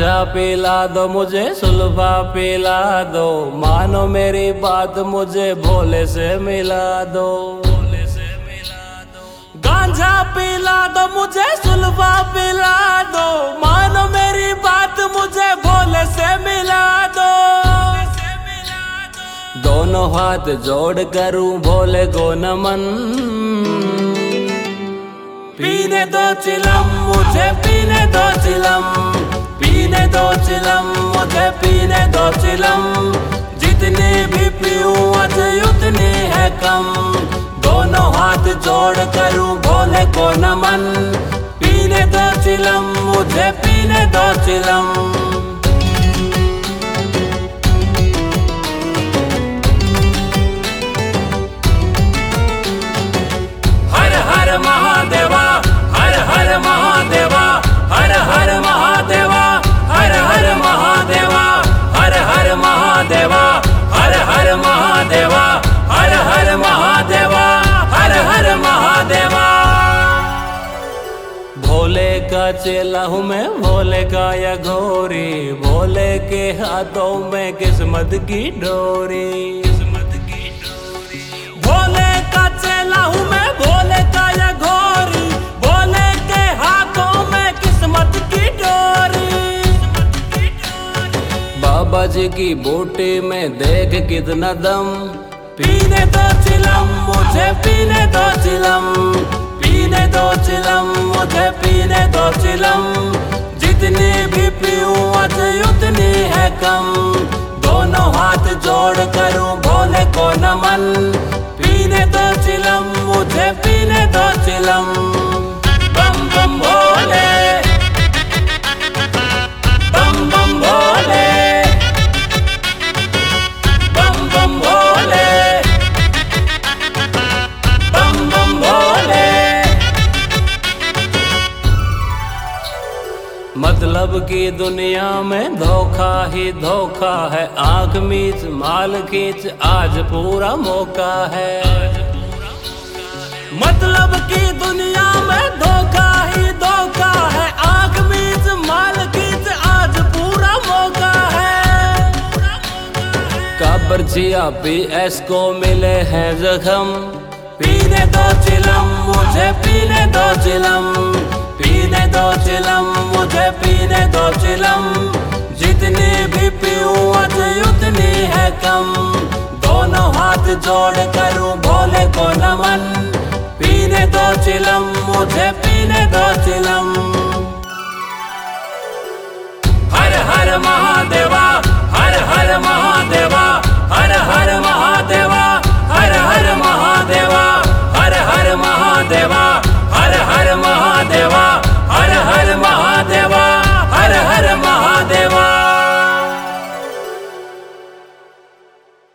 गांजा पिला दो मुझे, सुल्फा पिला दो, मानो मेरी बात मुझे भोले से मिला दो। गांजा पिला दो मुझे, सुल्फा पिला दो, मानो मेरी बात मुझे भोले से मिला दो। दोनों हाथ जोड़ करूं भोले को नमन, पीने दो चिलम मुझे, पीने दो चिलम, पीने दो चिलम मुझे, पीने दो चिलम। जितनी भी पीऊं आज उतनी है कम, दोनों हाथ जोड़ करूं भोले को नमन। पीने दो चिलम मुझे, पीने दो चिलम। हर हर महादेवा, हर हर महादेवा, हर हर महादेवा, हर हर महादेवा, हर हर महादेवा, हर हर महादेवा, हर हर महादेवा, हर हर महादेवा। भोले का चेला हूँ मैं, भोले का या घोरी, भोले के हाथों में किस्मत की डोरी। भोले का चेला हूँ मैं, भोले का या घोरी, भोले के हाथों में किस्मत की डोरी। बाबा जी की बूटी में देख कितना दम, पीने दो चिलम मुझे, पीने दो चिलम, पीने दो चिलम मुझे, पीने दो चिलम। जितनी भी पीऊं आज उतनी है कम, दोनों हाथ जोड़ करूं भोले को नमन। पीने दो चिलम मुझे, पीने दो चिलम। बम बम भोले, बम बम भोले, बम बम भोले, बम बम भोले। मतलब की दुनिया में धोखा ही धोखा है, आंख मीच माल खींच आज पूरा मौका है। मतलब की दुनिया में धोखा ही धोखा है, आंख मीच माल खींच आज पूरा मौका है। काबरजिया PS को मिले हैं जख्म, पीने दो चिलम मुझे, पीने दो चिलम, पीने दो चिलम मुझे, पीने दो चिलम। जितनी भी पीऊं आज उतनी है कम, दोनों हाथ जोड़ करूं भोले को नमन। पीने दो चिलम मुझे, पीने दो चिलम।